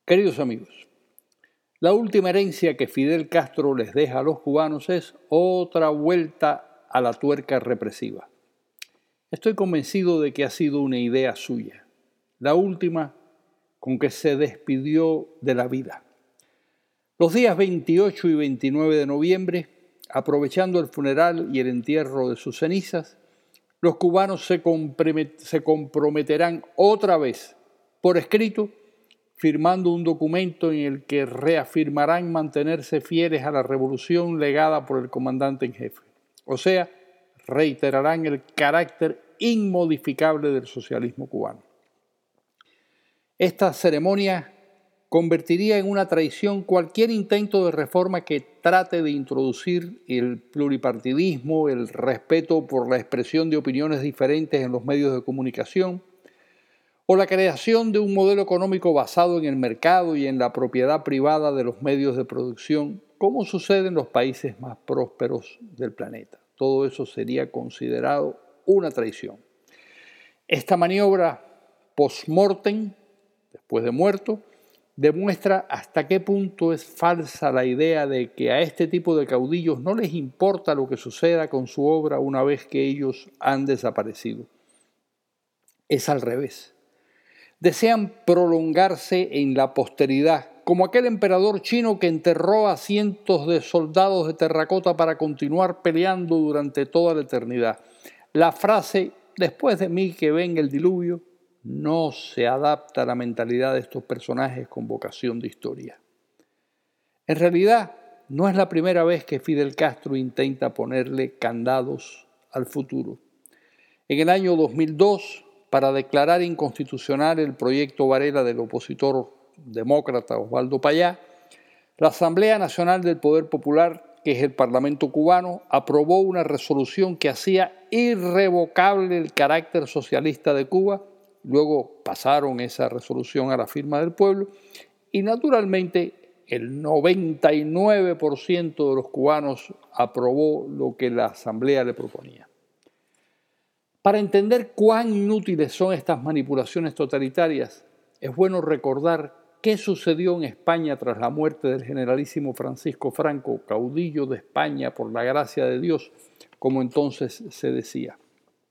Queridos amigos, la última herencia que Fidel Castro les deja a los cubanos es otra vuelta a la tuerca represiva. Estoy convencido de que ha sido una idea suya, la última con que se despidió de la vida. Los días 28 y 29 de noviembre, aprovechando el funeral y el entierro de sus cenizas, los cubanos se comprometerán otra vez, por escrito, firmando un documento en el que reafirmarán mantenerse fieles a la revolución legada por el comandante en jefe. O sea, reiterarán el carácter inmodificable del socialismo cubano. Esta ceremonia convertiría en una traición cualquier intento de reforma que trate de introducir el pluripartidismo, el respeto por la expresión de opiniones diferentes en los medios de comunicación, o la creación de un modelo económico basado en el mercado y en la propiedad privada de los medios de producción, como sucede en los países más prósperos del planeta. Todo eso sería considerado una traición. Esta maniobra post-mortem, después de muerto, demuestra hasta qué punto es falsa la idea de que a este tipo de caudillos no les importa lo que suceda con su obra una vez que ellos han desaparecido. Es al revés. Desean prolongarse en la posteridad, como aquel emperador chino que enterró a cientos de soldados de terracota para continuar peleando durante toda la eternidad. La frase, después de mí que venga el diluvio, no se adapta a la mentalidad de estos personajes con vocación de historia. En realidad, no es la primera vez que Fidel Castro intenta ponerle candados al futuro. En el año 2002, para declarar inconstitucional el proyecto Varela del opositor demócrata Osvaldo Payá, la Asamblea Nacional del Poder Popular, que es el Parlamento cubano, aprobó una resolución que hacía irrevocable el carácter socialista de Cuba. Luego pasaron esa resolución a la firma del pueblo y naturalmente el 99% de los cubanos aprobó lo que la Asamblea le proponía. Para entender cuán inútiles son estas manipulaciones totalitarias, es bueno recordar qué sucedió en España tras la muerte del generalísimo Francisco Franco, caudillo de España por la gracia de Dios, como entonces se decía.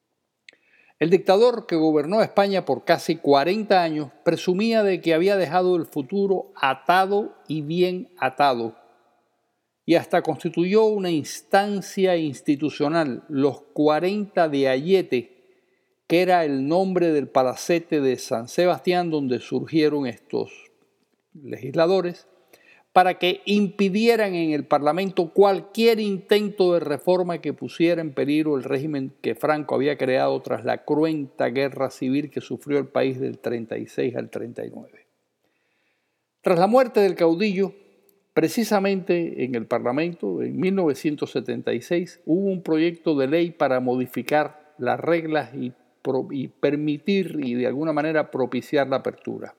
El dictador que gobernó España por casi 40 años presumía de que había dejado el futuro atado y bien atado, y hasta constituyó una instancia institucional, los 40 de Ayete, que era el nombre del palacete de San Sebastián donde surgieron estos legisladores, para que impidieran en el Parlamento cualquier intento de reforma que pusiera en peligro el régimen que Franco había creado tras la cruenta guerra civil que sufrió el país del 36 al 39. Tras la muerte del caudillo, precisamente en el Parlamento, en 1976, hubo un proyecto de ley para modificar las reglas y permitir y de alguna manera propiciar la apertura.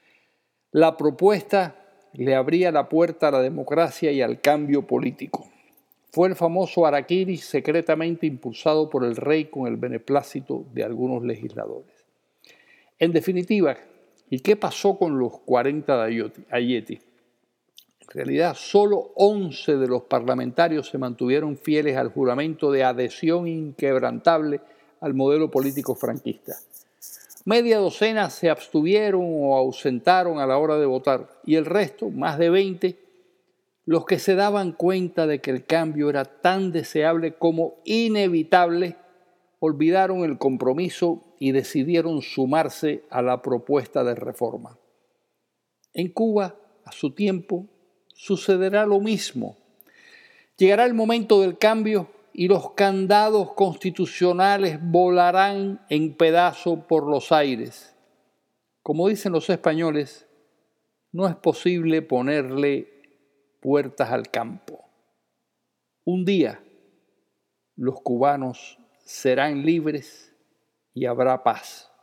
La propuesta le abría la puerta a la democracia y al cambio político. Fue el famoso harakiri secretamente impulsado por el rey con el beneplácito de algunos legisladores. En definitiva, ¿y qué pasó con los 40 de Ayete? En realidad, solo 11 de los parlamentarios se mantuvieron fieles al juramento de adhesión inquebrantable al modelo político franquista. Media docena se abstuvieron o ausentaron a la hora de votar y el resto, más de 20, los que se daban cuenta de que el cambio era tan deseable como inevitable, olvidaron el compromiso y decidieron sumarse a la propuesta de reforma. En Cuba, a su tiempo, sucederá lo mismo. Llegará el momento del cambio y los candados constitucionales volarán en pedazos por los aires. Como dicen los españoles, no es posible ponerle puertas al campo. Un día los cubanos serán libres y habrá paz.